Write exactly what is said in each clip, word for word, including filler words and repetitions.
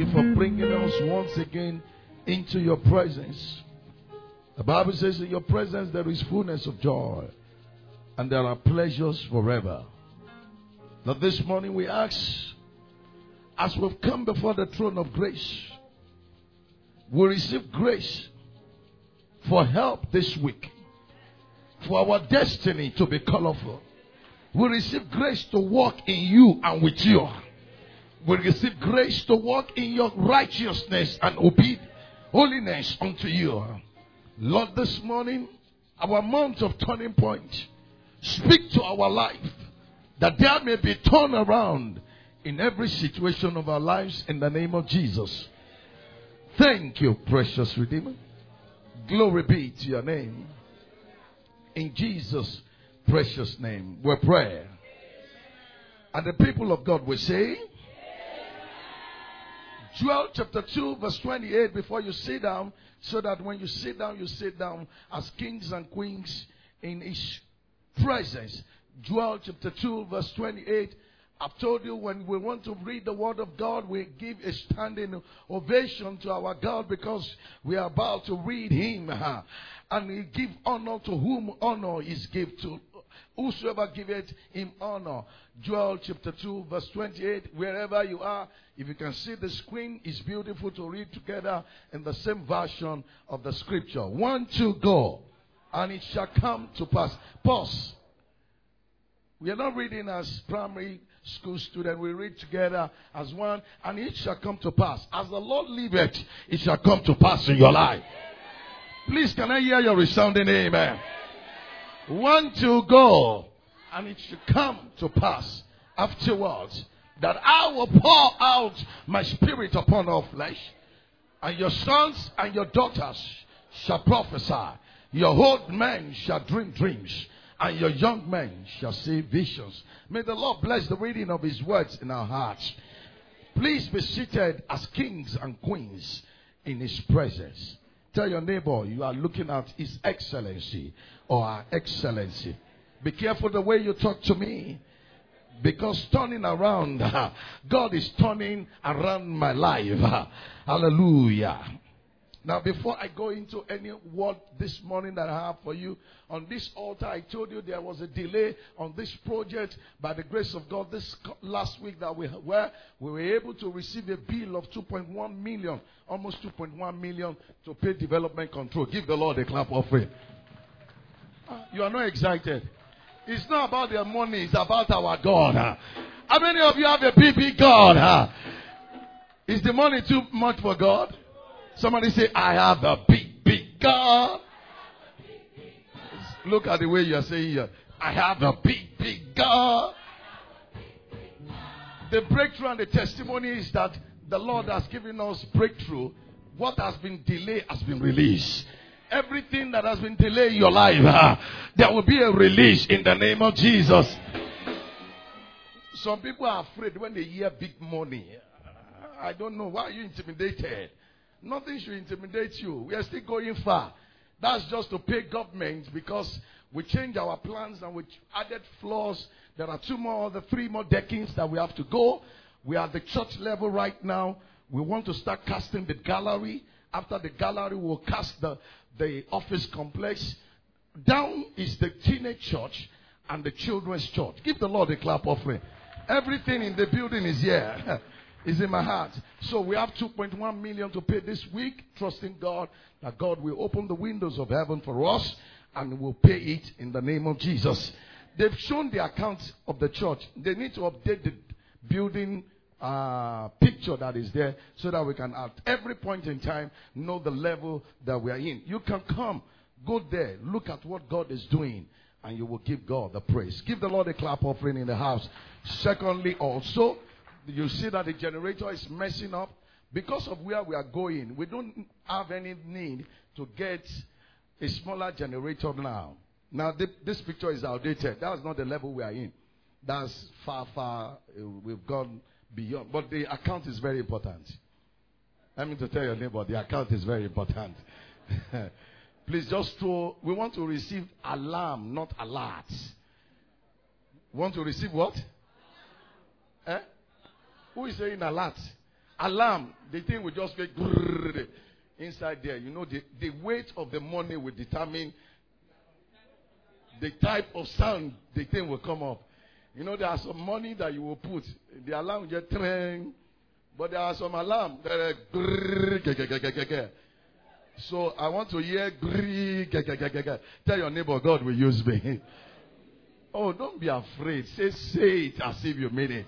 you for bringing us once again into your presence. The Bible says in your presence there is fullness of joy, and there are pleasures forever. Now this morning we ask, as we've come before the throne of grace, we receive grace for help this week, for our destiny to be colorful. We receive grace to walk in you and with you. We receive grace to walk in your righteousness and obey holiness unto you. Lord, this morning, our month of turning point, speak to our life, that there may be turn around in every situation of our lives in the name of Jesus. Thank you, precious Redeemer. Glory be to your name. In Jesus' precious name, we pray. And the people of God will say, Joel chapter two, verse twenty-eight, before you sit down, so that when you sit down, you sit down as kings and queens in his presence. Joel chapter two, verse twenty-eight. I've told you when we want to read the word of God, we give a standing ovation to our God because we are about to read him. And we give honor to whom honor is given to. Whosoever giveth him honor. Joel chapter two, verse twenty-eight. Wherever you are, if you can see the screen, it's beautiful to read together in the same version of the scripture. One, two, go. And it shall come to pass. Pause. We are not reading as primary school students. We read together as one. And it shall come to pass. As the Lord liveth, it shall come to pass in your life. Please, can I hear your resounding amen? One, two, go. And it shall come to pass afterwards that I will pour out my spirit upon all flesh. And your sons and your daughters shall prophesy. Your old men shall dream dreams. And your young men shall see visions. May the Lord bless the reading of his words in our hearts. Please be seated as kings and queens in his presence. Tell your neighbor you are looking at his excellency or our excellency. Be careful the way you talk to me. Because turning around, God is turning around my life. Hallelujah. Now, before I go into any word this morning that I have for you, on this altar, I told you there was a delay on this project. By the grace of God, this last week that we were, we were able to receive a bill of two point one million, almost two point one million to pay development control. Give the Lord a clap offering. You are not excited. It's not about their money, it's about our God. Huh? How many of you have a big, big God? Huh? Is the money too much for God? Somebody say, I have a big, big God. Look at the way you are saying here. I have a big, big God. The breakthrough and the testimony is that the Lord has given us breakthrough. What has been delayed has been released. Everything that has been delayed in your life, uh, there will be a release in the name of Jesus. Some people are afraid when they hear big money. I don't know. Why are you intimidated? Nothing should intimidate you. We are still going far. That's just to pay government because we changed our plans and we added floors. There are two more, the three more decades that we have to go. We are at the church level right now. We want to start casting the gallery. After the gallery, we'll cast the, the office complex. Down is the teenage church and the children's church. Give the Lord a clap offering. Everything in the building is here. Is in my heart. So we have two point one million to pay this week, trusting God that God will open the windows of heaven for us and we'll pay it in the name of Jesus. They've shown the accounts of the church. They need to update the building uh, picture that is there so that we can at every point in time know the level that we are in. You can come, go there, look at what God is doing, and you will give God the praise. Give the Lord a clap offering in the house. Secondly, also, you see that the generator is messing up. Because of where we are going, we don't have any need to get a smaller generator now. Now, th- this picture is outdated. That's not the level we are in. That's far, far, uh, we've gone beyond. But the account is very important. I mean to tell your neighbor, the account is very important. Please just throw, we want to receive alarm, not alerts. Want to receive what? Eh? Who is saying alert? alarm, the thing will just get inside there. You know, the, the weight of the money will determine the type of sound the thing will come up. You know, there are some money that you will put. The alarm will just train. But there are some alarm that are. So I want to hear. Tell your neighbor, God will use me. Oh, don't be afraid. Say, say it as if you mean it.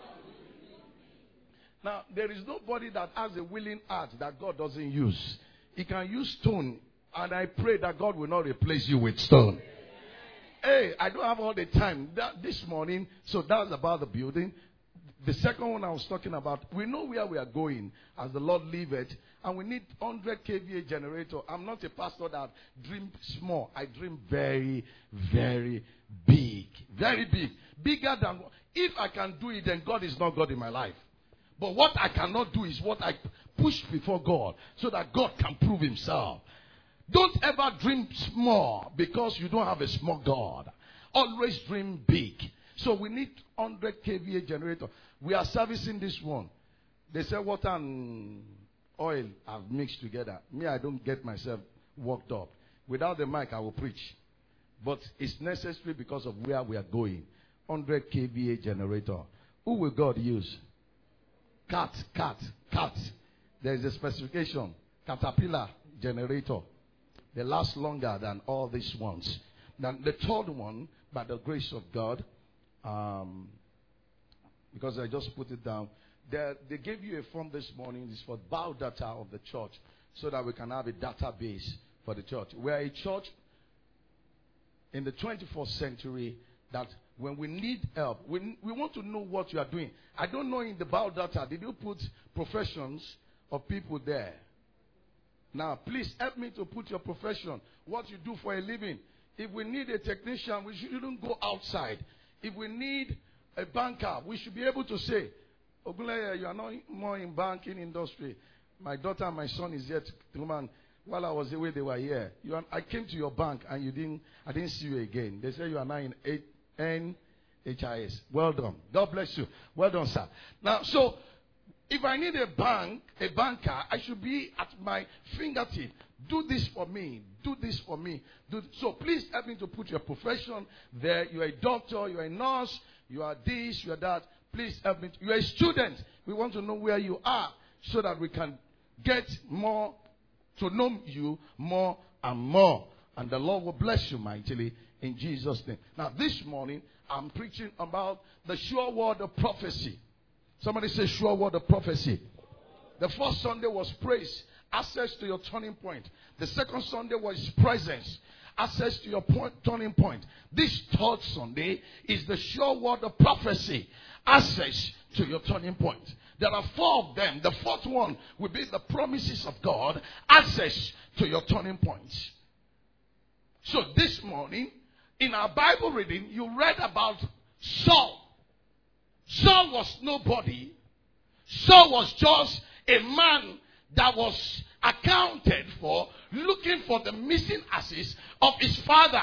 Now, there is nobody that has a willing heart that God doesn't use. He can use stone. And I pray that God will not replace you with stone. Hey, I don't have all the time. That, this morning, so that's about the building. The second one I was talking about, we know where we are going as the Lord liveth, and we need one hundred K V A generator. I'm not a pastor that dreams small. I dream very, very big. Very big. Bigger than, if I can do it, then God is not God in my life. But what I cannot do is what I push before God, so that God can prove himself. Don't ever dream small because you don't have a small God. Always dream big. So we need one hundred K V A generator. We are servicing this one. They say water and oil have mixed together. Me, I don't get myself worked up. Without the mic, I will preach. But it's necessary because of where we are going. one hundred K V A generator. Who will God use? Cat, cat, cat. There is a specification. Caterpillar generator. They last longer than all these ones. Then the third one, by the grace of God, um, because I just put it down, they, they gave you a form this morning. It's for bow data of the church, so that we can have a database for the church. We are a church in the twenty-first century that when we need help, we, we want to know what you are doing. I don't know in the bow data, did you put professions of people there? Now, please help me to put your profession, what you do for a living. If we need a technician, we shouldn't go outside. If we need a banker, we should be able to say, Ogunleye, you are not more in banking industry. My daughter and my son is yet to man. While I was away, they were here. You are, I came to your bank and you didn't. I didn't see you again. They say you are now in N H I S. Well done. God bless you. Well done, sir. Now, so if I need a bank, a banker, I should be at my fingertip. Do this for me. Do this for me. Do so please help me to put your profession there. You are a doctor. You are a nurse. You are this. You are that. Please help me. You are a student. We want to know where you are so that we can get more, to know you more and more. And the Lord will bless you mightily in Jesus' name. Now, this morning, I'm preaching about the sure word of prophecy. Somebody say sure word of prophecy. The first Sunday was praise, access to your turning point. The second Sunday was presence, access to your point, turning point. This third Sunday is the sure word of prophecy, access to your turning point. There are four of them. The fourth one will be the promises of God, access to your turning points. So this morning, in our Bible reading, you read about Saul. Saul was nobody. Saul was just a man that was accounted for, looking for the missing ashes of his father.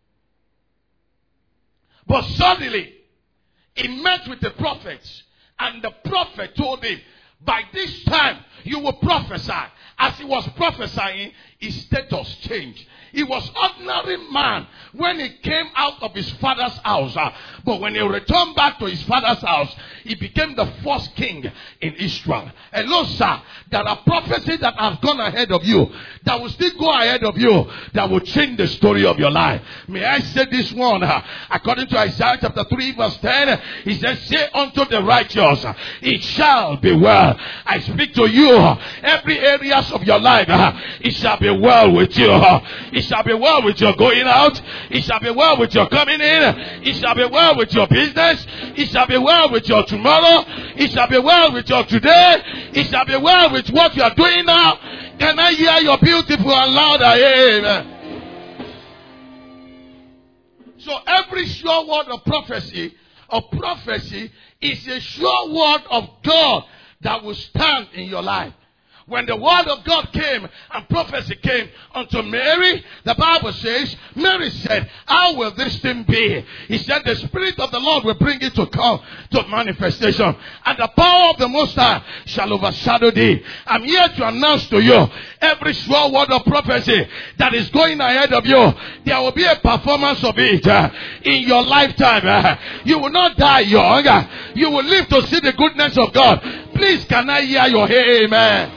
But suddenly, he met with the prophet, and the prophet told him, by this time, you will prophesy. As he was prophesying, his status changed. He was ordinary man when he came out of his father's house. Uh, but when he returned back to his father's house, he became the first king in Israel. Hello, sir. There are prophecies that have gone ahead of you, that will still go ahead of you, that will change the story of your life. May I say this one? Uh, according to Isaiah chapter three verse ten, he says, say unto the righteous, it shall be well. I speak to you, uh, every areas of your life, uh, it shall be well with you. Uh, it shall be well with your going out. It shall be well with your coming in. It shall be well with your business. It shall be well with your tomorrow. It shall be well with your today. It shall be well with what you are doing now. Can I hear your beautiful and loud amen? So every sure word of prophecy, of prophecy is a sure word of God that will stand in your life. When the word of God came and prophecy came unto Mary, the Bible says, Mary said, how will this thing be? He said, the Spirit of the Lord will bring it to come to manifestation, and the power of the Most High shall overshadow thee. I'm here to announce to you, every sure word of prophecy that is going ahead of you, there will be a performance of it uh, in your lifetime. Uh, you will not die young. Uh, you will live to see the goodness of God. Please, can I hear your amen?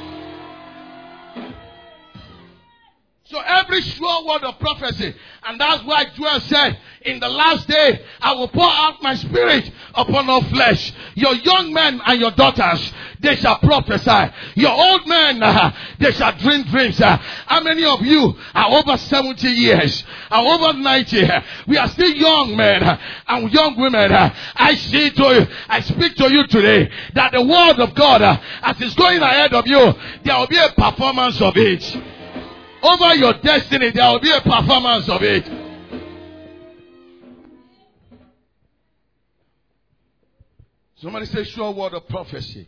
So every sure word of prophecy, and that's why Joel said, in the last day, I will pour out my spirit upon all flesh. Your young men and your daughters, they shall prophesy. Your old men, uh, they shall dream dreams. Uh, how many of you are over seventy years, are over ninety? Uh, we are still young men uh, and young women. Uh, I say to you, I speak to you today, that the word of God, uh, as it's going ahead of you, there will be a performance of it. Over your destiny, there will be a performance of it. Somebody say, sure word of prophecy.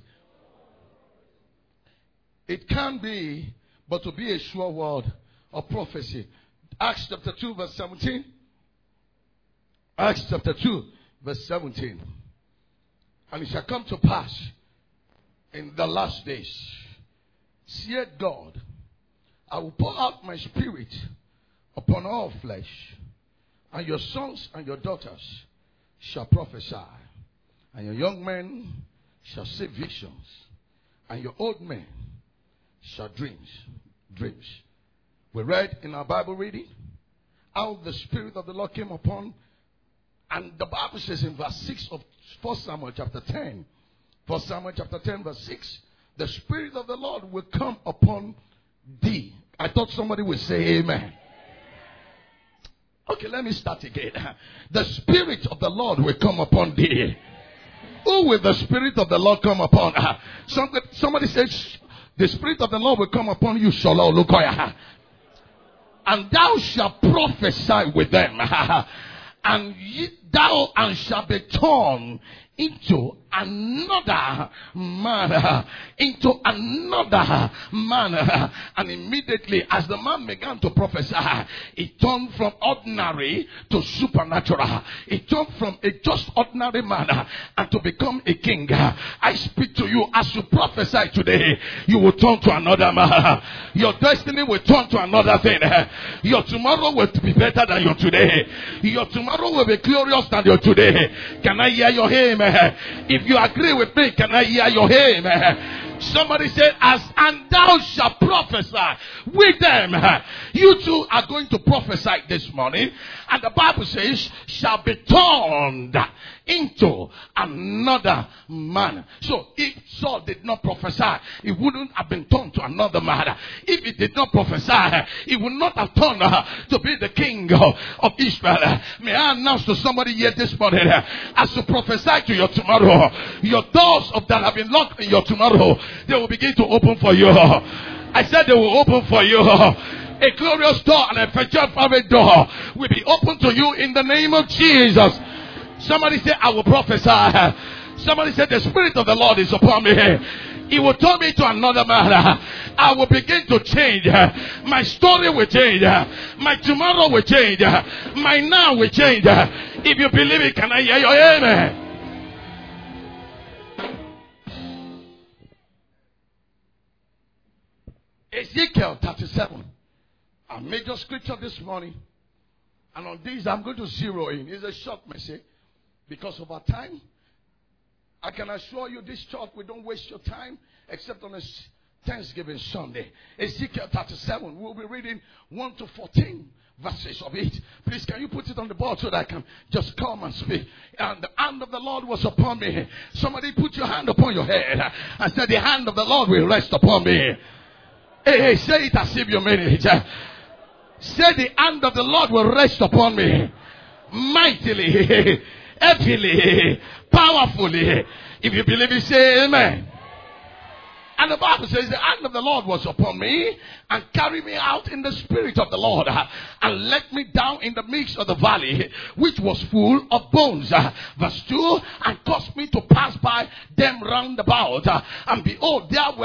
It can be, but to be a sure word of prophecy. Acts chapter two, verse seventeen. Acts chapter two, verse seventeen. And it shall come to pass in the last days, saith God, I will pour out my spirit upon all flesh, and your sons and your daughters shall prophesy, and your young men shall see visions, and your old men shall dreams, dreams. We read in our Bible reading how the Spirit of the Lord came upon, and the Bible says in verse six of First Samuel chapter ten, First Samuel chapter ten verse six, the Spirit of the Lord will come upon thee. I thought somebody would say amen. Okay, let me start again. The Spirit of the Lord will come upon thee. Who will the Spirit of the Lord come upon? Somebody, somebody says, the Spirit of the Lord will come upon you, Shola Olukoya. And thou shalt prophesy with them. And ye, thou and shalt be torn into another man, into another man. And immediately as the man began to prophesy, it turned from ordinary to supernatural. It turned from a just ordinary man and to become a king. I speak to you, as you prophesy today, you will turn to another man. Your destiny will turn to another thing. Your tomorrow will be better than your today. Your tomorrow will be glorious than your today. Can I hear your amen? If you agree with me, can I hear your amen? Somebody said, as and thou shalt prophesy with them. You two are going to prophesy this morning. And the Bible says, shall be turned into another man. So if Saul did not prophesy, he wouldn't have been turned to another man. If he did not prophesy, he would not have turned uh, to be the king of, of Israel. May I announce to somebody here this morning, uh, as you prophesy to your tomorrow, your doors of that have been locked in your tomorrow, they will begin to open for you. I said they will open for you. A glorious door and a effectual private door will be open to you in the name of Jesus. Somebody say, I will prophesy. Somebody said, the Spirit of the Lord is upon me. He will turn me to another man. I will begin to change. My story will change. My tomorrow will change. My now will change. If you believe it, can I hear your amen? Ezekiel thirty-seven. Our major scripture this morning. And on this, I'm going to zero in. It's a short message. Because of our time, I can assure you this church, we don't waste your time except on a Thanksgiving Sunday. Ezekiel thirty-seven, we'll be reading one to fourteen verses of it. Please, can you put it on the board so that I can just come and speak? And the hand of the Lord was upon me. Somebody put your hand upon your head and say, the hand of the Lord will rest upon me. Hey, hey, say it as if you mean it. Say, the hand of the Lord will rest upon me mightily, heavily, powerfully. If you believe it, say amen. And the Bible says, the hand of the Lord was upon me and carried me out in the spirit of the Lord and let me down in the midst of the valley, which was full of bones. Verse two, and caused me to pass by them round about. And behold, there were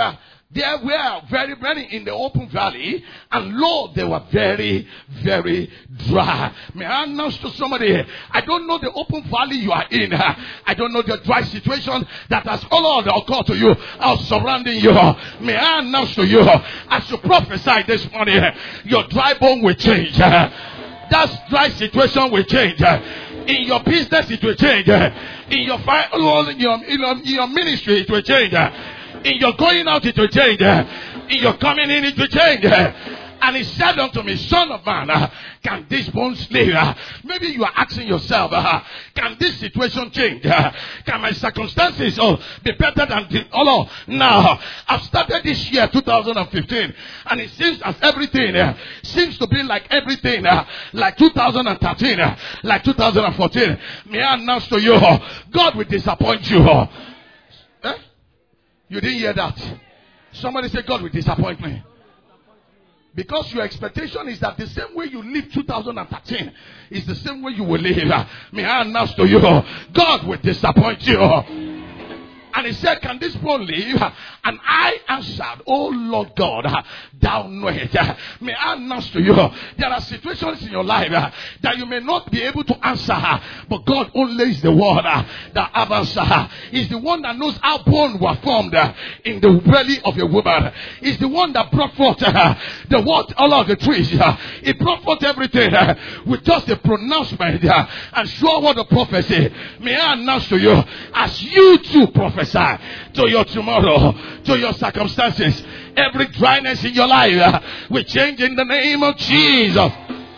There were very many in the open valley, and lo, they were very, very dry. May I announce to somebody, I don't know the open valley you are in. I don't know the dry situation that has all occurred to you or surrounding you. May I announce to you, as you prophesy this morning, your dry bone will change. That dry situation will change. In your business, it will change. In your, in your, in your ministry, it will change. In your going out, it will change. In your coming in, it will change. And he said unto me, Son of man, uh, can these bones live? Uh, maybe you are asking yourself, uh, can this situation change? Uh, can my circumstances uh, be better than the other? Now, I've started this year, two thousand fifteen, and it seems as everything uh, seems to be like everything, uh, like two thousand thirteen, uh, like two thousand fourteen. May I announce to you, uh, God will disappoint you. Uh, eh? You didn't hear that? Somebody say, God will disappoint me. Because your expectation is that the same way you live two thousand thirteen is the same way you will live. May I announce to you, God will disappoint you. And he said, can this bone live? And I answered, oh Lord God, thou knowest. May I announce to you, there are situations in your life that you may not be able to answer, but God only is the one that have answer. He's the one that knows how bones were formed in the belly of a woman. He's the one that brought forth the word, all of the trees. He brought forth everything with just a pronouncement and sure word of prophecy. May I announce to you, as you too prophesy to your tomorrow, to your circumstances, every dryness in your life uh, will change in the name of Jesus.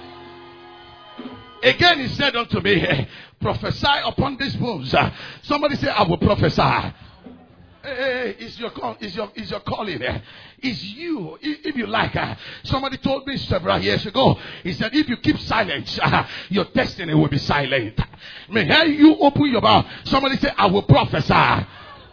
Again he said unto me, prophesy upon these bones. Uh, somebody say, I will prophesy. Hey, hey, it's your call, it's your, it's your calling. It's you, if you like. Uh, somebody told me several years ago, he said, if you keep silent, uh, your destiny will be silent. May you open your mouth. Somebody say, I will prophesy.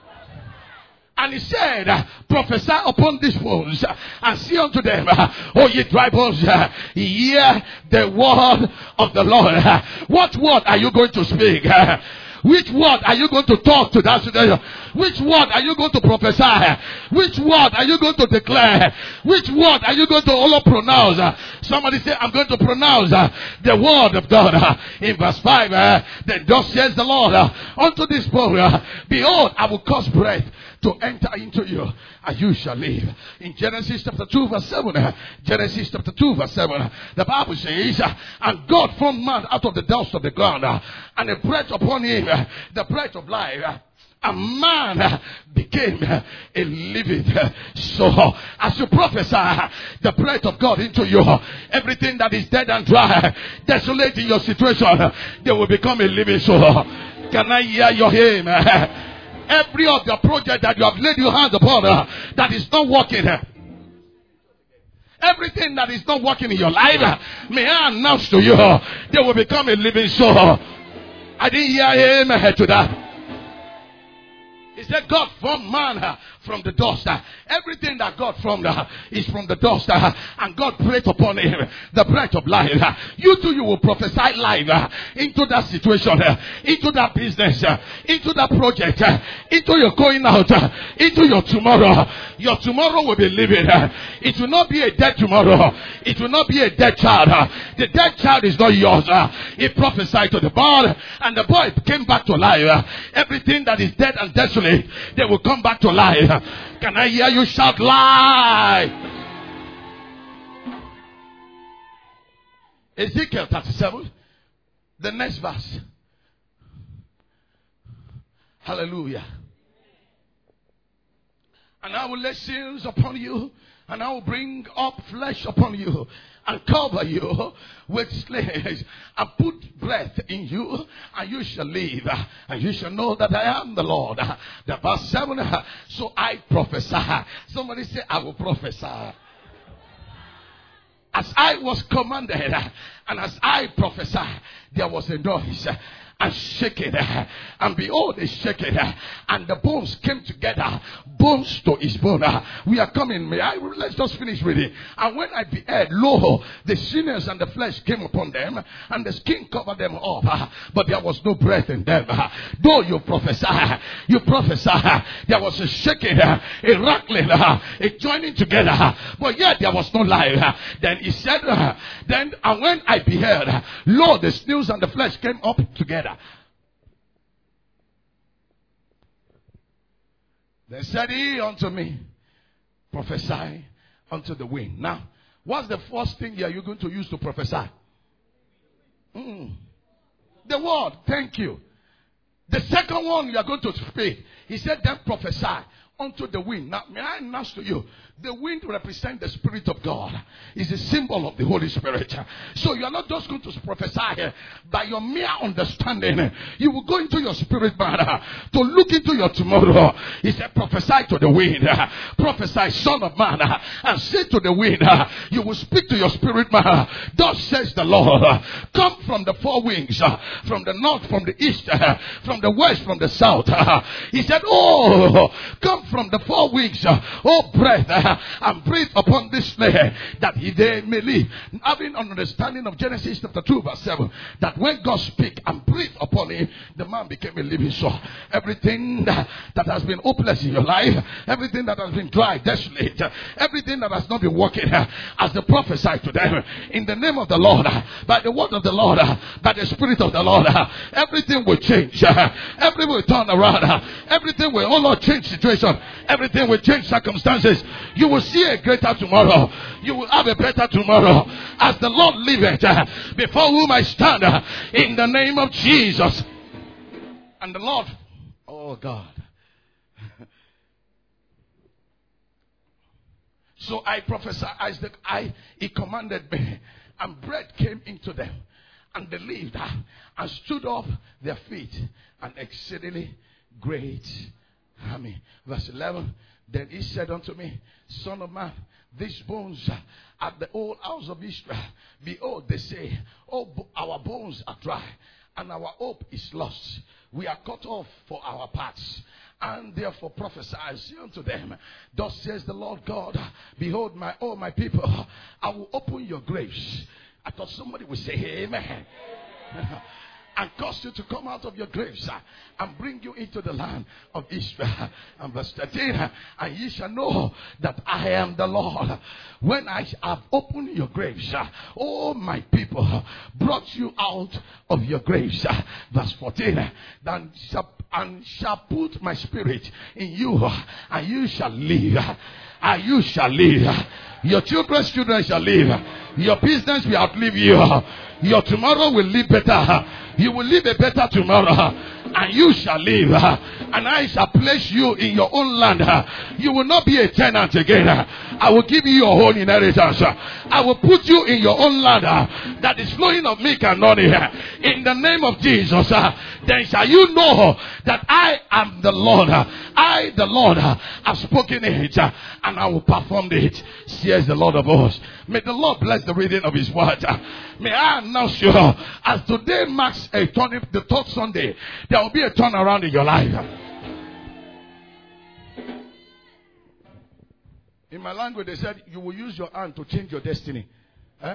And he said, uh, prophesy upon these bones uh, and say unto them, uh, O ye dry bones, uh, hear the word of the Lord. Uh, what word are you going to speak? Uh, Which word are you going to talk to that situation? Which word are you going to prophesy? Which word are you going to declare? Which word are you going to all pronounce? Uh, somebody say, I'm going to pronounce uh, the word of God. Uh, in verse five, uh, then thus says the Lord, uh, unto this bone, uh, behold, I will cause breath to enter into you, and you shall live. In Genesis chapter two, verse seven, uh, Genesis chapter two, verse seven, uh, the Bible says, uh, and God formed man out of the dust of the ground, uh, and a breath upon him, uh, the breath of life. Uh, And man uh, became uh, a living uh, soul. Uh, as you prophesy uh, the breath of God into you, uh, everything that is dead and dry, uh, desolate in your situation, uh, they will become a living soul. Uh, can I hear your hymn? Uh, every of the project that you have laid your hands upon uh, that is not working, uh, everything that is not working in your life, uh, may I announce to you, uh, they will become a living soul. Uh, I didn't hear him uh, to that. He said, God formed man uh, from the dust. Uh, everything that God formed uh, is from the dust. Uh, and God breathed upon him the breath of life. Uh, you too, you will prophesy life uh, into that situation, uh, into that business, uh, into that project, uh, into your going out, uh, into your tomorrow. Your tomorrow will be living. Uh, it will not be a dead tomorrow. It will not be a dead child. Uh, the dead child is not yours. Uh, he prophesied to the boy, and the boy came back to life. Uh, everything that is dead and desolate, they will come back to life. Can I hear you shout life? Ezekiel thirty-seven, the next verse. Hallelujah. And I will lay seals upon you, and I will bring up flesh upon you, and cover you with slaves, and put breath in you, and you shall live, and you shall know that I am the Lord. The verse seven, so I prophesy. Somebody say, I will prophesy. As I was commanded, and as I prophesied, there was a noise. and shake it. And behold, they shake it. And the bones came together, bones to his bone. We are coming. May I, let's just finish with it. And when I beheld, lo, the sinews and the flesh came upon them, and the skin covered them up, but there was no breath in them. Though you prophesy, you prophesy, there was a shaking, a rattling, a joining together, but yet there was no life. Then he said, then and when I beheld, lo, the sinews and the flesh came up together. Then said he unto me, prophesy unto the wind. Now, what's the first thing are you going to use to prophesy? Mm. The word. Thank you. The second one you are going to speak. He said, then prophesy unto the wind. Now, may I announce to you, the wind represents the Spirit of God. It's a symbol of the Holy Spirit. So you are not just going to prophesy by your mere understanding. You will go into your spirit man to look into your tomorrow. He said, prophesy to the wind. Prophesy, son of man, and say to the wind, you will speak to your spirit man. Thus says the Lord, come from the four winds, from the north, from the east, from the west, from the south. He said, oh, come from the four winds, oh breath, and breathe upon this land that they may live. Having an understanding of Genesis chapter two verse seven, that when God speak and breathe upon him, the man became a living soul. Everything that, that has been hopeless in your life, everything that has been dry, desolate, everything that has not been working, as the prophesied to them, in the name of the Lord, by the word of the Lord, by the Spirit of the Lord, everything will change, everything will turn around, everything will, oh Lord, change situation, everything will change circumstances. You will see a greater tomorrow. You will have a better tomorrow. As the Lord liveth, before whom I stand, in the name of Jesus. And the Lord, oh God. So I prophesied, as the, I, he commanded me, and breath came into them, and they lived, and stood up their feet, an exceedingly great army. Verse eleven. Then he said unto me, Son of man, these bones are the old house of Israel. Behold, they say, oh, our bones are dry, and our hope is lost. We are cut off for our parts. And therefore prophesy unto them, thus says the Lord God, behold, my oh my people, I will open your graves. I thought somebody would say amen. And cause you to come out of your graves uh, and bring you into the land of Israel. And verse thirteen, uh, and ye shall know that I am the Lord, when I have opened your graves, uh, oh my people, uh, brought you out of your graves. Uh, verse fourteen, uh, then shall, and shall put my spirit in you, uh, and you shall live. Uh, and you shall live. Your children's children shall live. Your business will outlive you. Your tomorrow will live better. You will live a better tomorrow. And you shall live. And I shall place you in your own land. You will not be a tenant again. I will give you your own inheritance. I will put you in your own land that is flowing of milk and honey. In the name of Jesus. Then shall you know that I am the Lord. I, the Lord, have spoken it, and I will perform it, says the Lord of hosts. May the Lord bless the reading of his word. May I announce you, as today marks a turn, the third Sunday, there will be a turnaround in your life. In my language, they said, you will use your hand to change your destiny. Eh?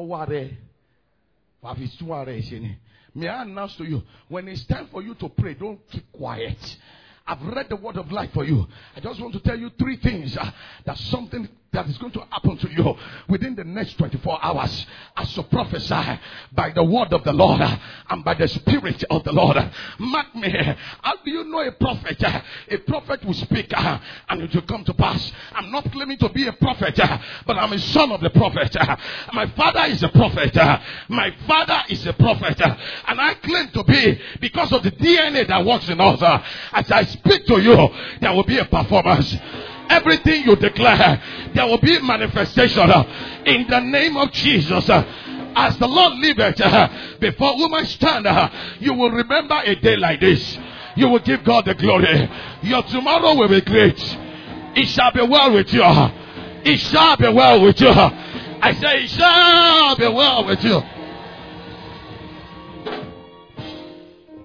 May I announce to you, when it's time for you to pray, don't keep quiet. I've read the word of life for you. I just want to tell you three things. Uh, that's something that is going to happen to you within the next twenty-four hours. As you prophesy by the word of the Lord uh, and by the Spirit of the Lord. Uh, mark me. How do you know a prophet? Uh, a prophet will speak uh, and it will come to pass. I'm not claiming to be a prophet, uh, but I'm a son of the prophet. Uh, my father is a prophet. Uh, my father is a prophet. Uh, and I claim to be, because of the D N A that works in us. Uh, as I speak to you, there will be a performance. Everything you declare, there will be manifestation uh, in the name of Jesus. Uh, as the Lord liveth, uh, before whom I stand, uh, you will remember a day like this. You will give God the glory. Your tomorrow will be great. It shall be well with you. It shall be well with you. I say it shall be well with you.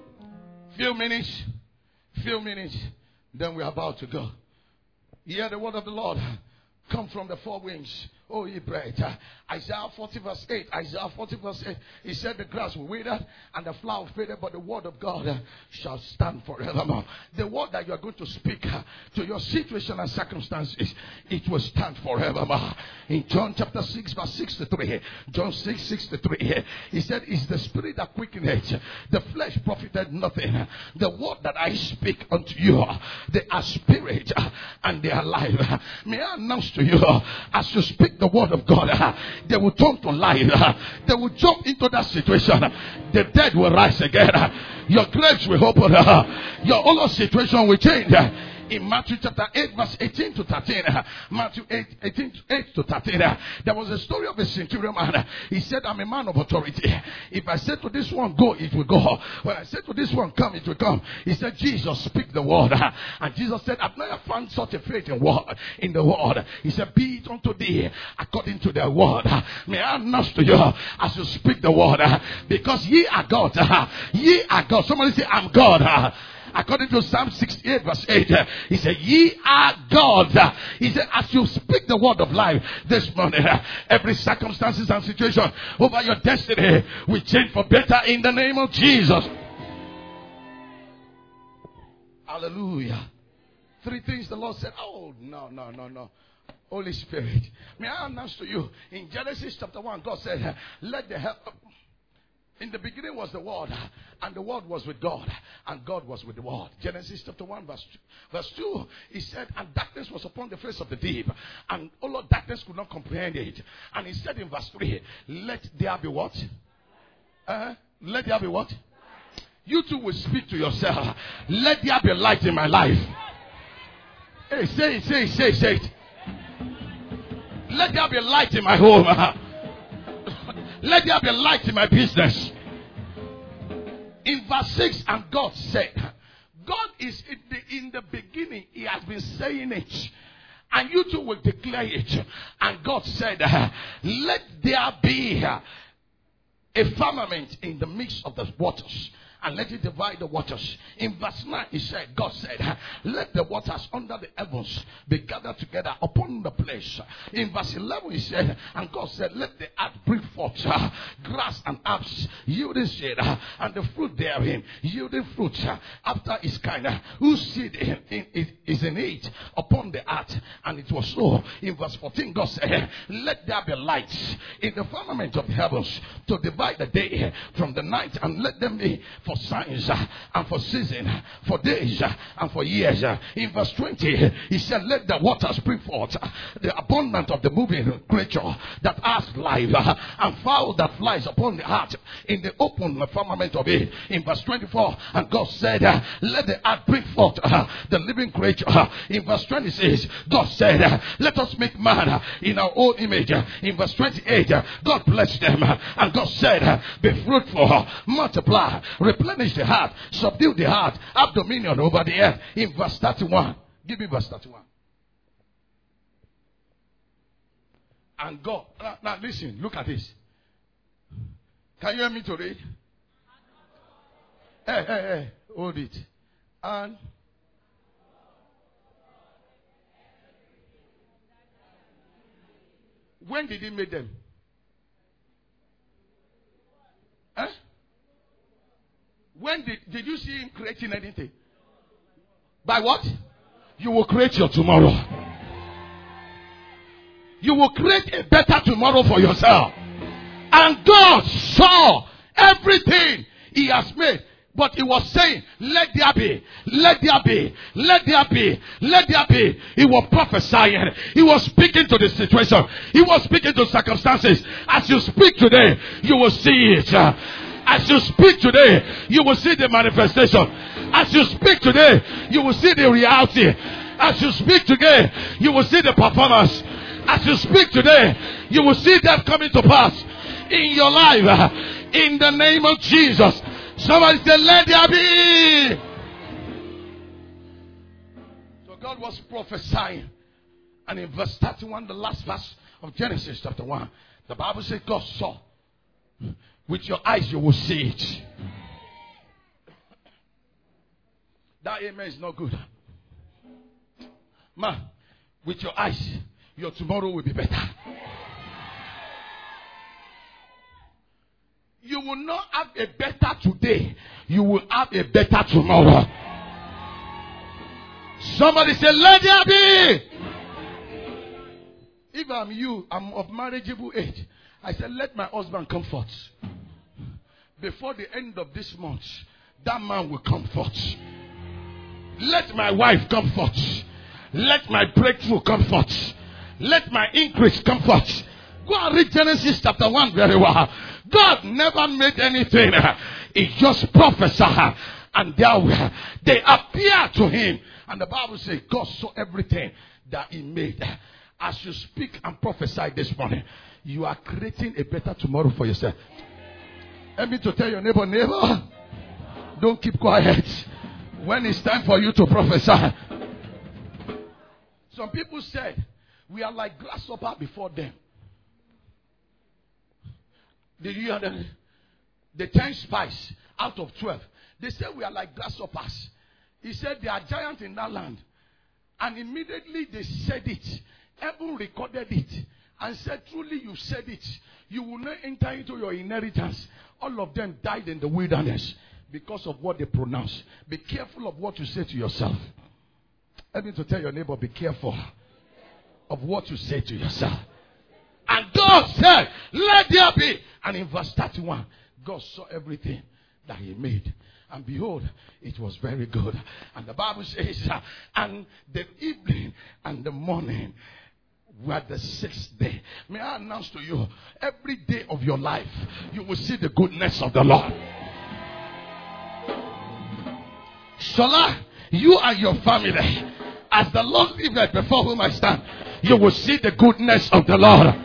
Few minutes, few minutes, then we're about to go. Hear the word of the Lord come from the four winds. Oh, ye bread. Uh, Isaiah forty verse eight. Isaiah forty verse eight. He said the grass will wither and the flower faded, but the word of God uh, shall stand forevermore. The word that you are going to speak uh, to your situation and circumstances, it will stand forevermore. In John chapter six verse sixty-three. John six sixty-three. He said, it's the spirit that quickeneth, the flesh profited nothing. The word that I speak unto you, they are spirit uh, and they are life. May I announce to you, uh, as you speak the word of God, uh, they will turn to life. Uh, they will jump into that situation. The dead will rise again. Uh, your graves will open. Uh, your whole situation will change. Uh, in Matthew chapter eight, verse eighteen to thirteen, uh, Matthew eight, eighteen to eight to thirteen, uh, there was a story of a centurion man. Uh, he said, I'm a man of authority. If I say to this one, go, it will go. When I say to this one, come, it will come. He said, Jesus, speak the word. Uh, and Jesus said, I've never found such a faith in, word, in the word. He said, be it unto thee according to the word. Uh, may I announce to you as you speak the word, uh, because ye are God. Uh, ye are God. Somebody say, I'm God. Uh, According to Psalm sixty-eight verse eight, uh, he said, ye are God. Uh, he said, as you speak the word of life this morning, uh, every circumstances and situation over your destiny will change for better in the name of Jesus. Hallelujah. Three things the Lord said, oh, no, no, no, no. Holy Spirit. May I announce to you, in Genesis chapter one, God said, let the help... In the beginning was the Word, and the Word was with God, and God was with the Word. Genesis chapter one, verse two. Verse two, he said, and darkness was upon the face of the deep, and all of darkness could not comprehend it. And he said in verse three, let there be what? Uh, let there be what? You too will speak to yourself. Let there be light in my life. Hey, say it, say it, say it, say it. Let there be light in my home. Let there be light in my business. In verse six, and God said, God is in the, in the beginning, he has been saying it. And you too will declare it. And God said, let there be a firmament in the midst of the waters, and let it divide the waters. In verse nine, he said, God said, let the waters under the heavens be gathered together upon the place. In verse eleven, he said, and God said, let the earth bring forth uh, grass and herbs, yielding seed, uh, and the fruit therein, yielding fruit uh, after his kind, uh, whose seed in, in, in, is in it upon the earth. And it was so. In verse fourteen, God said, let there be lights in the firmament of the heavens to divide the day from the night, and let them be for signs uh, and for season, uh, for days uh, and for years. Uh, in verse twenty, he said, let the waters bring forth uh, the abundance of the moving creature that has life, uh, and fowl that flies upon the earth in the open firmament of it. In verse twenty-four, and God said, uh, let the earth bring forth uh, the living creature. Uh, in verse twenty-six, God said, uh, let us make man uh, in our own image. Uh, in verse twenty-eight, uh, God blessed them, uh, and God said, uh, be fruitful, uh, multiply, replenish the heart, subdue the heart, have dominion over the earth. In verse thirty-one, give me verse thirty-one. And God, now, now listen, look at this. Can you hear me to read? Hey, hey, hey, hold it. And when did he make them? Huh? When did, did you see him creating anything? By what? You will create your tomorrow. You will create a better tomorrow for yourself. And God saw everything he has made. But he was saying, let there be, let there be, let there be, let there be. He was prophesying. He was speaking to the situation. He was speaking to circumstances. As you speak today, you will see it. As you speak today, you will see the manifestation. As you speak today, you will see the reality. As you speak today, you will see the performance. As you speak today, you will see that coming to pass in your life. In the name of Jesus. Somebody say, let there be. So God was prophesying. And in verse thirty-one, the last verse of Genesis chapter one, the Bible says God saw. With your eyes you will see it. That amen is not good. Man, with your eyes, your tomorrow will be better. You will not have a better today. You will have a better tomorrow. Somebody say, let there be. If I'm you, I'm of marriageable age. I said, let my husband come forth. Before the end of this month, that man will come forth. Let my wife come forth. Let my breakthrough come forth. Let my increase come forth. Go and read Genesis chapter one very well. God never made anything. He just prophesied. And there they appear to him. And the Bible says God saw everything that he made. As you speak and prophesy this morning, you are creating a better tomorrow for yourself. Let me to tell your neighbor, neighbor, don't keep quiet. When it's time for you to prophesy. Some people said, we are like grasshopper before them. Did you hear them? The ten spies out of twelve. They said we are like grasshoppers. He said they are giants in that land. And immediately they said it. Heaven recorded it. And said, truly you said it. You will not enter into your inheritance. All of them died in the wilderness because of what they pronounced. Be careful of what you say to yourself. Let me to tell your neighbor, be careful of what you say to yourself. And God said, let there be. And in verse thirty-one, God saw everything that he made. And behold, it was very good. And the Bible says, uh, and the evening and the morning were the sixth day. May I announce to you, every day of your life, you will see the goodness of the Lord. Shola, you and your family, as the Lord liveth before whom I stand, you will see the goodness of the Lord.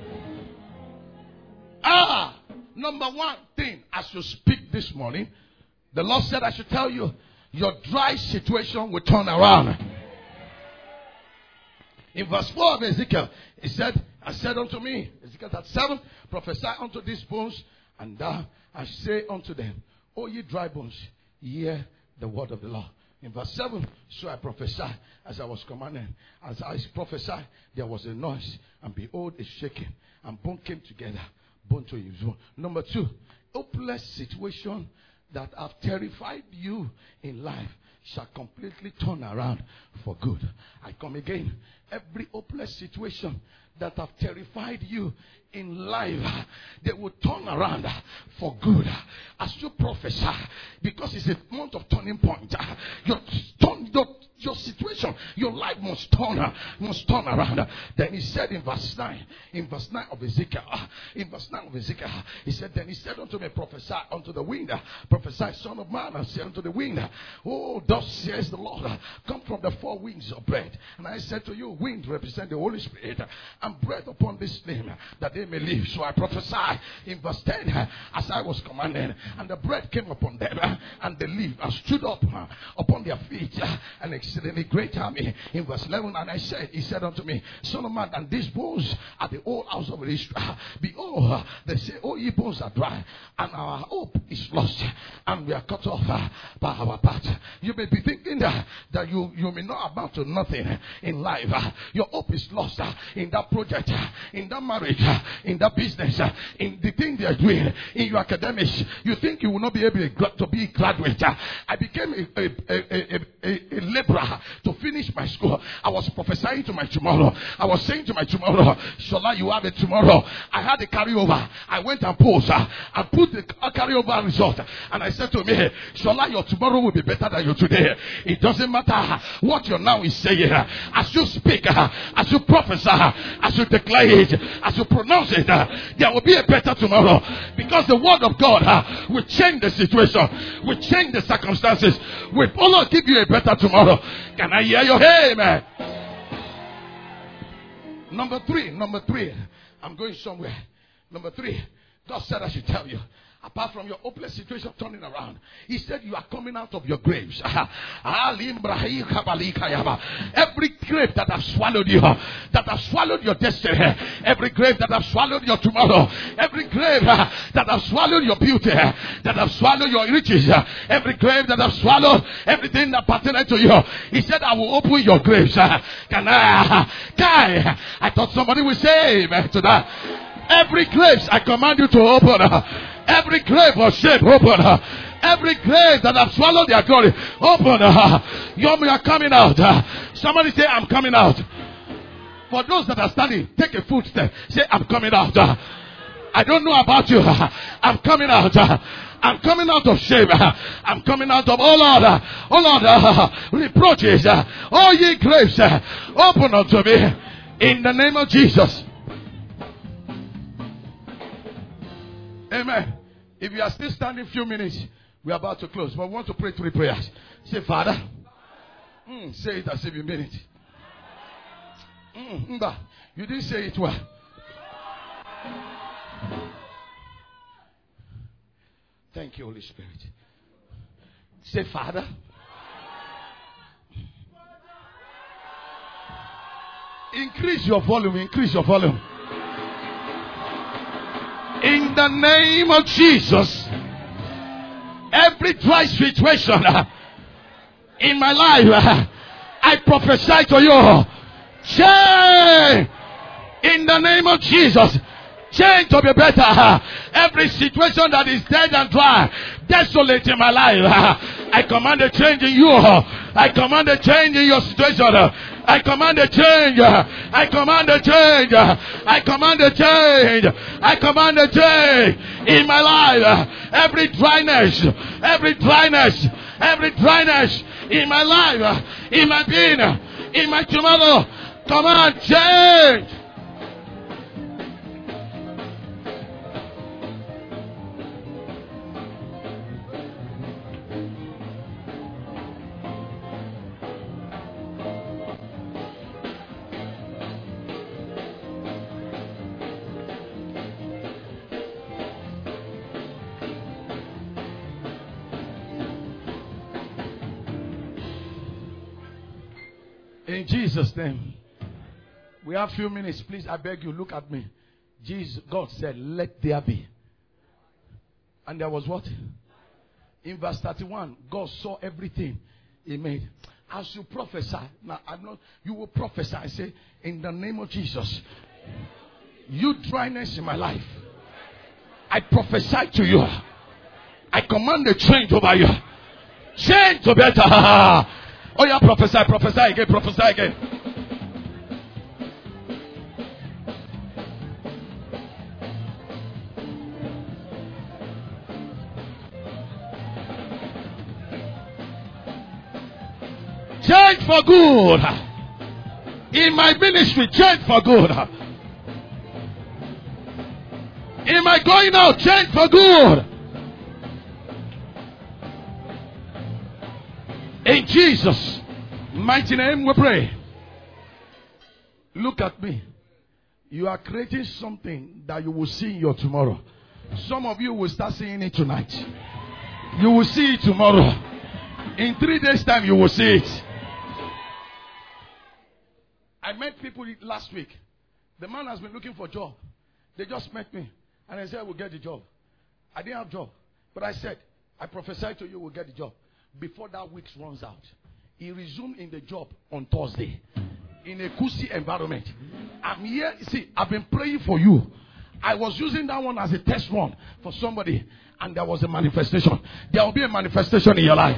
Ah, number one thing, as you speak this morning, the Lord said I should tell you, your dry situation will turn around. In verse four of Ezekiel, he said, I said unto me, Ezekiel thirty-seven, prophesy unto these bones, and thou I say unto them, O ye dry bones, hear the word of the Lord. In verse seven, so I prophesied as I was commanded. As I prophesied, there was a noise, and behold, a shaking, and bone came together, bone to his bone. Number two, hopeless situation that have terrified you in life shall completely turn around for good. I come again. Every hopeless situation that have terrified you in life, they will turn around for good. As you prophesy, because it's a month of turning point. Your, turn, your, your situation, your life must turn, must turn around. Then he said in verse nine, in verse nine of Ezekiel, in verse nine of Ezekiel, he said, then he said unto me, prophesy unto the wind, prophesy, son of man, and say unto the wind, oh, thus says the Lord, come from the four winds of bread. And I said to you, wind represent the Holy Spirit, and breath upon this name, that they may live. So I prophesied in verse ten, as I was commanded, and the breath came upon them, and they lived and stood up upon their feet, an exceedingly great army. In verse eleven, and I said, he said unto me, son of man, and these bones are the whole house of Israel. Behold, they say, oh, ye bones are dry, and our hope is lost, and we are cut off by our path. You may be thinking that, that you, you may not amount to nothing in life. Your hope is lost in that project, in that marriage, in that business, in the thing they are doing, in your academics. You think you will not be able to be a graduate. I became a, a, a, a, a laborer to finish my school. I was prophesying to my tomorrow. I was saying to my tomorrow, Shola, you have a tomorrow. I had a carryover. I went and posed. I put the carryover result. And I said to me, Shola, your tomorrow will be better than your today. It doesn't matter what your now is saying. As you speak, as you prophesy, as you declare it, as you pronounce it, there will be a better tomorrow. Because the word of God will change the situation, will change the circumstances, will also give you a better tomorrow. Can I hear your amen? Number three, number three. I'm going somewhere. Number three, God said I should tell you, apart from your hopeless situation turning around, he said you are coming out of your graves. Every grave that have swallowed you, that have swallowed your destiny, every grave that have swallowed your tomorrow, every grave that have swallowed your beauty, that have swallowed your riches, every grave that have swallowed everything that pertains to you, he said, I will open your graves. Can I? Guy, I thought somebody would say amen to that. Every grave I command you to open. Every grave of shame, open. Every grave that have swallowed their glory, open. You are coming out. Somebody say, I'm coming out. For those that are standing, take a footstep. Say, I'm coming out. I don't know about you. I'm coming out. I'm coming out of shame. I'm coming out of, oh Lord, oh Lord, reproaches. Oh ye graves, open unto me in the name of Jesus. Amen. If you are still standing a few minutes, we are about to close. But we want to pray three prayers. Say, Father. Mm, say it as if you mean it. Mm, mba. You didn't say it well. Thank you, Holy Spirit. Say, Father. Increase your volume. Increase your volume. In the name of Jesus, every dry situation in my life, I prophesy to you, change in the name of Jesus. Change to be better. Every situation that is dead and dry, desolate in my life, I command a change in you. I command a change in your situation. I command a change. I command a change. I command a change. I command a change in my life. Every dryness, every dryness, every dryness in my life, in my being, in my tomorrow, command change. In Jesus' name. We have a few minutes. Please, I beg you, look at me. Jesus, God said, let there be. And there was what? In verse thirty-one, God saw everything He made. As you prophesy, now I'm not, you will prophesy and say, in the name of Jesus, you dryness in my life, I prophesy to you. I command a change over you. Change to better. Oh yeah, prophesy, prophesy again, prophesy again. Change for good. In my ministry, change for good. In my going out, change for good. In Jesus' mighty name we pray. Look at me. You are creating something that you will see in your tomorrow. Some of you will start seeing it tonight. You will see it tomorrow. In three days' time, you will see it. I met people last week. The man has been looking for a job. They just met me. And I said, we'll get the job. I didn't have a job. But I said, I prophesied to you, we'll get the job. Before that week runs out, he resumed in the job on Thursday in a cushy environment. I'm here. See, I've been praying for you. I was using that one as a test run for somebody, and there was a manifestation. There will be a manifestation in your life.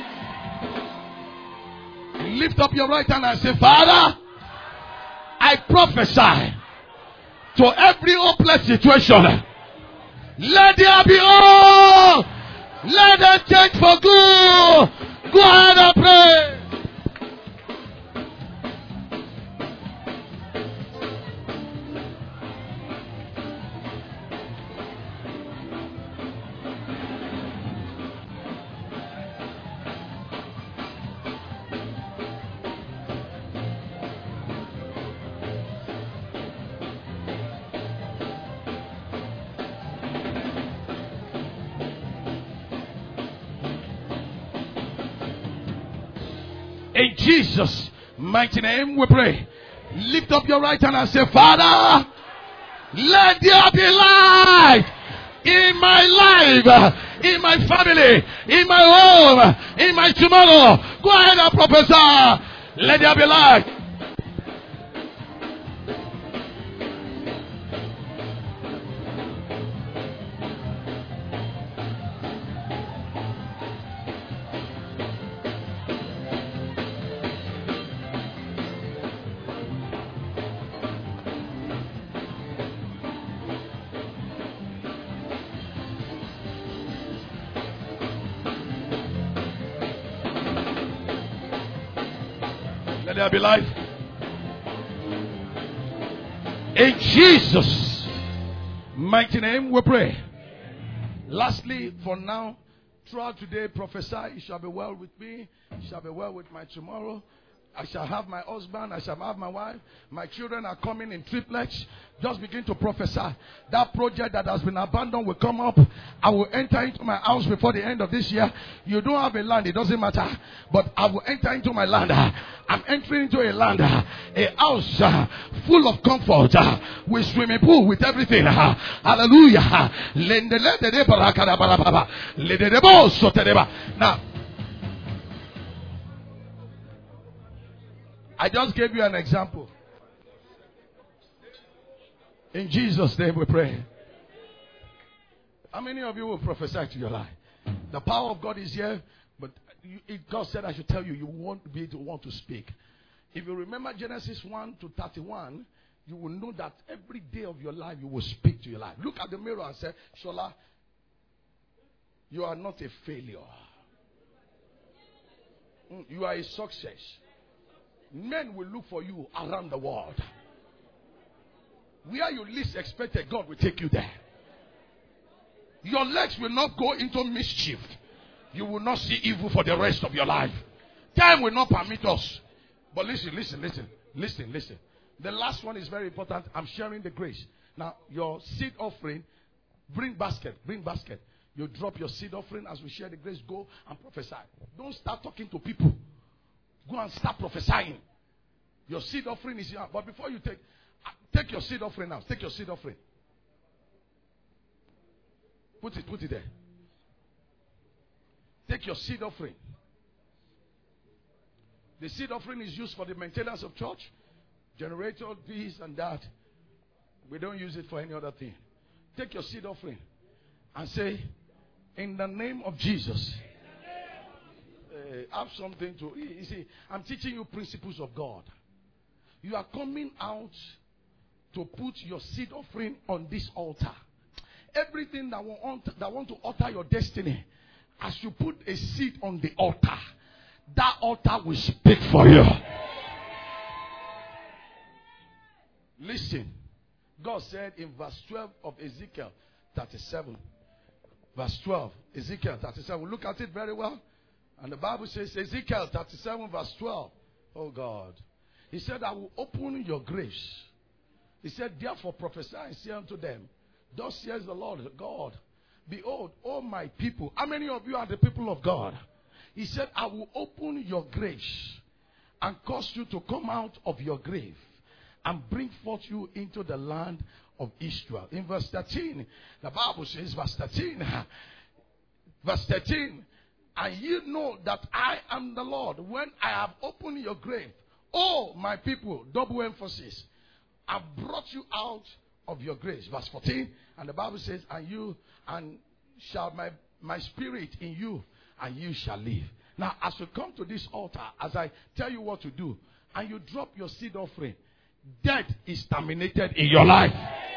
Lift up your right hand and say, Father, I prophesy to every hopeless situation. Let there be all. Let them change for good. Go ahead and pray. In Jesus' mighty name we pray. Lift up your right hand and say, Father, let there be light in my life, in my family, in my home, in my tomorrow. Go ahead and prophesy. Let there be light. Let there be life. In Jesus' mighty name we pray. Lastly, for now, throughout today, prophesy, it shall be well with me, it shall be well with my tomorrow. I shall have my husband, I shall have my wife. My children are coming in triplets. Just begin to prophesy. That project that has been abandoned will come up. I will enter into my house before the end of this year. You don't have a land, it doesn't matter. But I will enter into my land. I'm entering into a land, a house uh, full of comfort, uh, with swimming pool, with everything. Uh, hallelujah. Now, I just gave you an example. In Jesus' name we pray. How many of you will prophesy to your life? The power of God is here, but you, it, God said I should tell you, you won't be able to want to speak. If you remember Genesis one to thirty-one, you will know that every day of your life you will speak to your life. Look at the mirror and say, Shola, you are not a failure. You are a success. Men will look for you around the world. Where you least expected, God will take you there. Your legs will not go into mischief. You will not see evil for the rest of your life. Time will not permit us. But listen, listen, listen, listen, listen. The last one is very important. I'm sharing the grace. Now, your seed offering, bring basket, bring basket. You drop your seed offering as we share the grace. Go and prophesy. Don't start talking to people. Go and start prophesying. Your seed offering is here. But before you take, take your seed offering now. Take your seed offering. Put it, put it there. Take your seed offering. The seed offering is used for the maintenance of church, generator, this and that. We don't use it for any other thing. Take your seed offering and say, in the name of Jesus. Uh, have something to, you see, I'm teaching you principles of God. You are coming out to put your seed offering on this altar. Everything that want, that want to alter your destiny, as you put a seed on the altar, that altar will speak for you. Listen. God said in verse twelve of Ezekiel thirty-seven. Verse twelve, Ezekiel thirty-seven. Look at it very well. And the Bible says, Ezekiel thirty-seven verse twelve. Oh God. He said, I will open your graves. He said, therefore prophesy and say unto them, thus says the Lord God, behold, O my people. How many of you are the people of God? He said, I will open your graves and cause you to come out of your grave and bring forth you into the land of Israel. In verse thirteen, the Bible says, verse thirteen, verse thirteen, and you know that I am the Lord when I have opened your grave. Oh, my people, double emphasis. I brought you out of your graves. Verse fourteen, and the Bible says, and you, and shall my, my spirit in you, and you shall live. Now, as you come to this altar, as I tell you what to do, and you drop your seed offering, death is terminated in your life.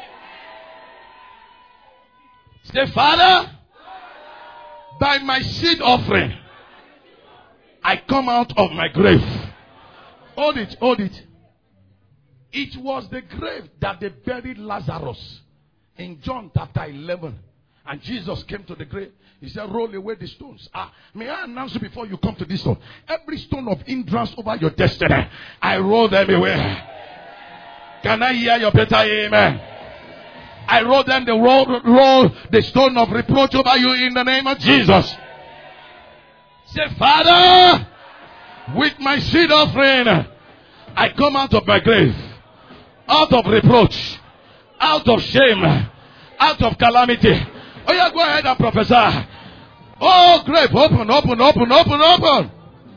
Say, Father, by my seed offering, I come out of my grave. Hold it, hold it. It was the grave that they buried Lazarus in John chapter eleven. And Jesus came to the grave. He said, roll away the stones. Ah, may I announce you before you come to this stone? Every stone of hindrance over your destiny, I roll them away. Can I hear your better amen? I roll them, the roll, roll the stone of reproach over you in the name of Jesus. Say, Father, With my seed offering, I come out of my grave, out of reproach, out of shame, out of calamity. Oh yeah, go ahead and prophesy. Oh, grave, open, open, open, open, open.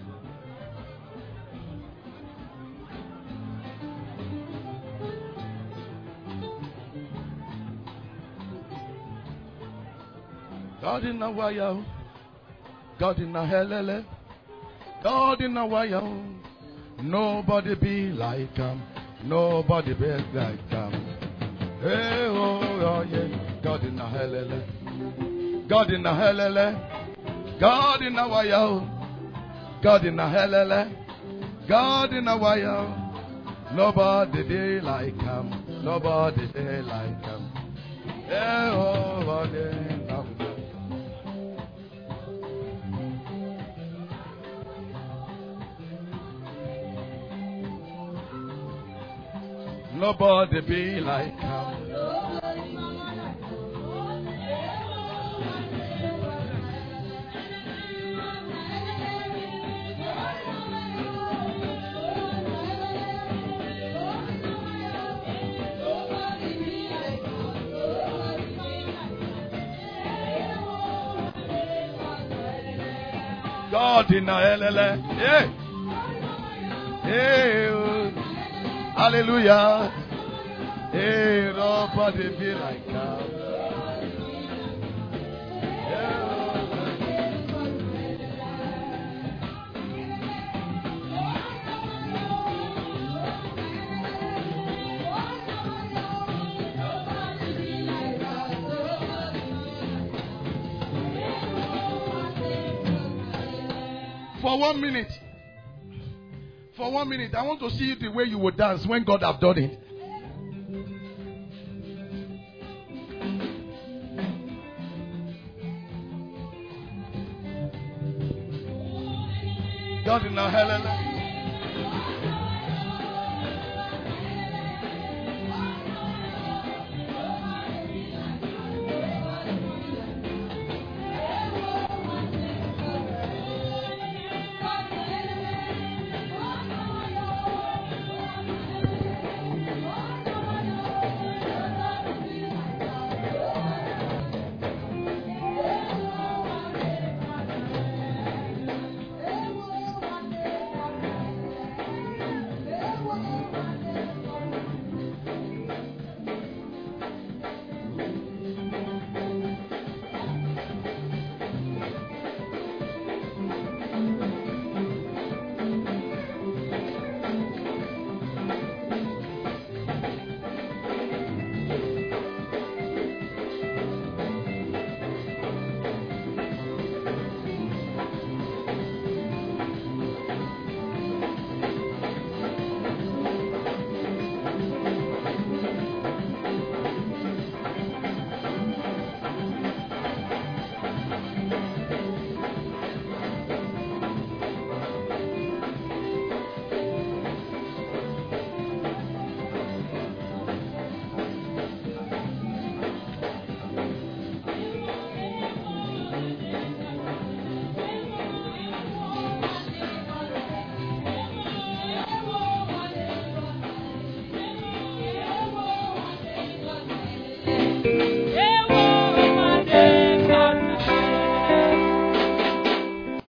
God in a wire, God in a helele, God in a wire. Nobody be like him, nobody be like him. Hey, oh, oh, yeah, God in a helele, God in a helele, God in a wire, God in a helele, God in a wire. Nobody be like him, nobody be like him. Hey, oh, oh, yeah. Nobody be like him. God in a L L A. Yeah. Hey. Hallelujah. Hey, nobody be like God. For one minute. For one minute, I want to see the way you would dance when God have done it. God in a hallelujah.